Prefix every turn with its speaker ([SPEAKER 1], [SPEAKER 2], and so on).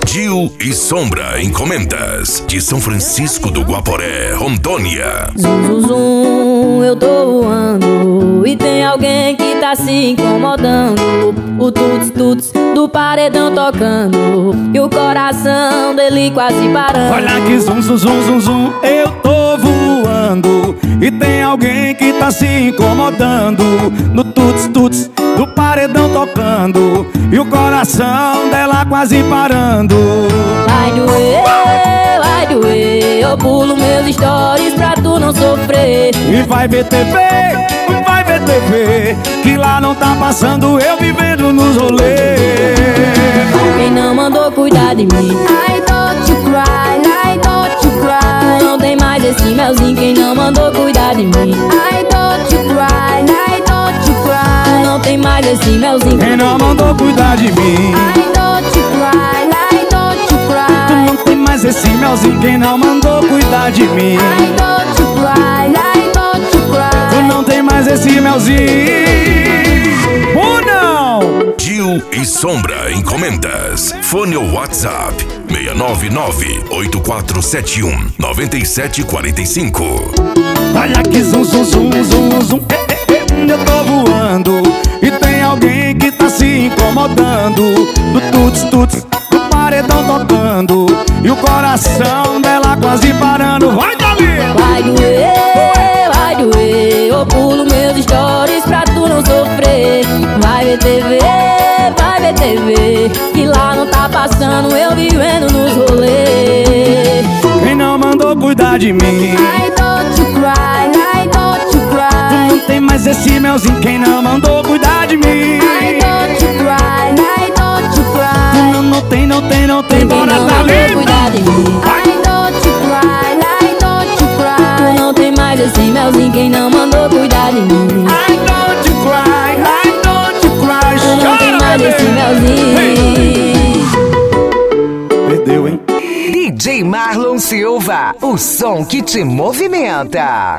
[SPEAKER 1] Gil e Sombra Encomendas, de São Francisco do Guaporé, Rondônia.
[SPEAKER 2] Zum, zum, zum, eu tô voando e tem alguém que tá se incomodando. O tuts, tuts do paredão tocando e o coração dele quase parando.
[SPEAKER 3] Olha que zum, zum, zum, zum, zum, eu tô voando e tem alguém que tá se incomodando. No tuts, tuts do paredão tocando e o coração dela quase parando.
[SPEAKER 2] Vai doer, eu pulo meus stories pra tu não sofrer.
[SPEAKER 3] E vai ver TV, que lá não tá passando eu vivendo nos rolês.
[SPEAKER 2] Quem não mandou cuidar de mim, I don't you cry, I don't you cry. Tu não tem mais esse melzinho. Quem não mandou cuidar de mim, I don't you cry, I don't you cry. Tu não tem mais esse melzinho.
[SPEAKER 3] Quem não mandou cuidar de mim,
[SPEAKER 2] I don't you cry, I don't you cry.
[SPEAKER 3] tu não tem mais esse melzinho. Quem não mandou cuidar de mim,
[SPEAKER 2] I don't you cry, I don't you cry.
[SPEAKER 3] tu não tem mais esse melzinho. Ou não?
[SPEAKER 1] Gil e Sombra Encomendas. Fone ou WhatsApp 699-8471-9745.
[SPEAKER 3] Olha que zum, zum, zum, zum, zum, eu tô voando e tem alguém que tá se incomodando. Do tuts, tuts do paredão tocando e o coração dela quase parando. Vai, Dali!
[SPEAKER 2] Vai doer, eu pulo meus stories pra tu não sofrer. Vai ver TV, que lá não tá passando eu vivendo nos rolês.
[SPEAKER 3] Quem não mandou cuidar de mim,
[SPEAKER 2] I don't you cry, I don't you
[SPEAKER 3] tu
[SPEAKER 2] cry.
[SPEAKER 3] não tem mais esse melzinho. Quem não mandou cuidar de mim,
[SPEAKER 2] I don't you cry, I don't you cry.
[SPEAKER 3] tu não tem,
[SPEAKER 2] Quem
[SPEAKER 3] bora,
[SPEAKER 2] não mandou
[SPEAKER 3] Dali!
[SPEAKER 2] cuidar de mim, I don't you cry, I don't you cry. Tu não tem mais esse melzinho. Quem não mandou cuidar de mim,
[SPEAKER 3] I don't you cry, I don't you cry.
[SPEAKER 2] tu não tem mais esse melzinho.
[SPEAKER 3] Perdeu, hein?
[SPEAKER 4] DJ Marlon Silva, o som que te movimenta.